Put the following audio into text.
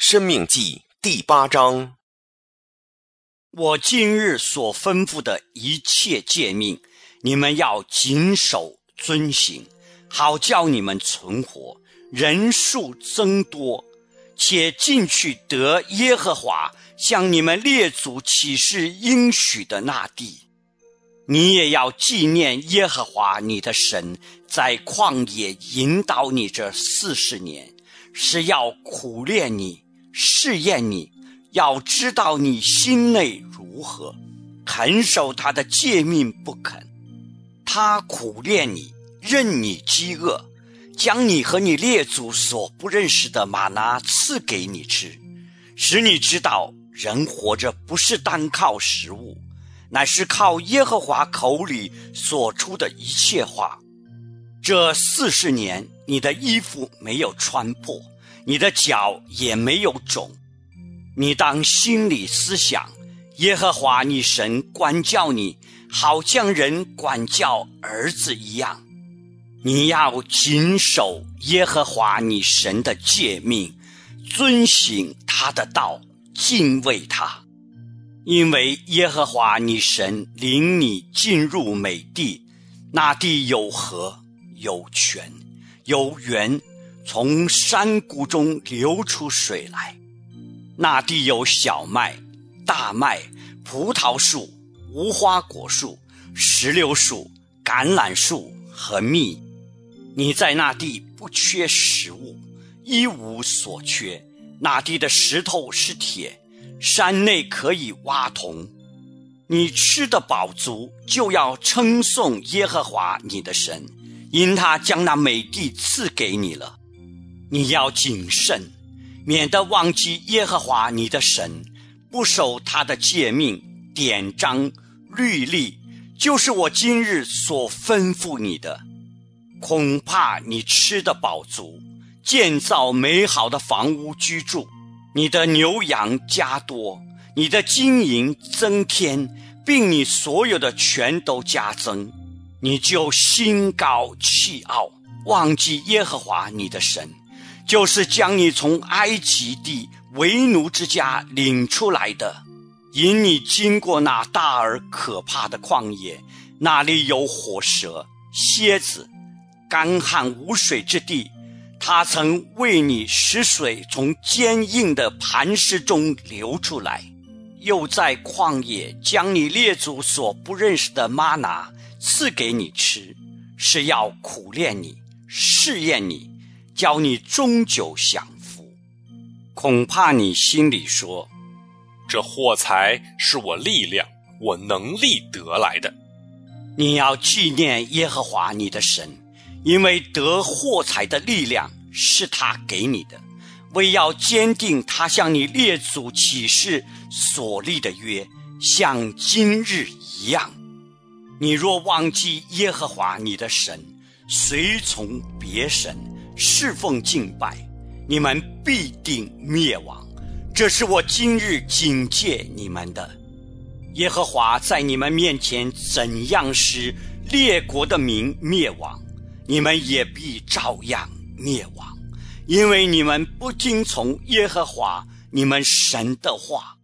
申命记第8章。 我今日所吩咐的一切诫命，你们要谨守遵行，好叫你们存活，人数增多，且进去得耶和华向你们列祖起誓应许的那地。你也要纪念耶和华你的神在旷野引导你这40年，是要苦练你，试验你，要知道你心内如何，肯守他的诫命不肯。他苦练你，任你饥饿，将你和你列祖所不认识的玛拿赐给你吃，使你知道人活着不是单靠食物，乃是靠耶和华口里所出的一切话。这40年，你的衣服没有穿破，你的脚也没有肿。你当心里思想，耶和华你神管教你，好像人管教儿子一样。你要谨守耶和华你神的诫命，遵行他的道，敬畏他。因为耶和华你神领你进入美地，那地有河，有泉，有源，从山谷中流出水来。那地有小麦、大麦、葡萄树、无花果树、石榴树、橄榄树和蜜。你在那地不缺食物，一无所缺。那地的石头是铁，山内可以挖铜。你吃得饱足，就要称颂耶和华你的神，因他将那美地赐给你了。你要谨慎，免得忘记耶和华你的神，不守他的诫命、典章、律例，就是我今日所吩咐你的。恐怕你吃得饱足，建造美好的房屋居住，你的牛羊加多，你的金银增添，并你所有的全都加增，你就心高气傲，忘记耶和华你的神，就是将你从埃及地为奴之家领出来的，引你经过那大而可怕的旷野，那里有火蛇、蝎子，干旱无水之地。他曾为你使水从坚硬的磐石中流出来，又在旷野将你列祖所不认识的吗哪赐给你吃，是要苦练你，试验你，叫你终久享福。恐怕你心里说， 这货财是我力量、我能力得来的。 你要纪念耶和华你的神，因为得货财的力量是他给你的，为要坚定他向你列祖起誓所立的约，像今日一样。你若忘记耶和华你的神，随从别神，侍奉敬拜，你们必定灭亡。这是我今日警戒你们的。耶和华在你们面前怎样使列国的民灭亡，你们也必照样灭亡，因为你们不听从耶和华你们神的话。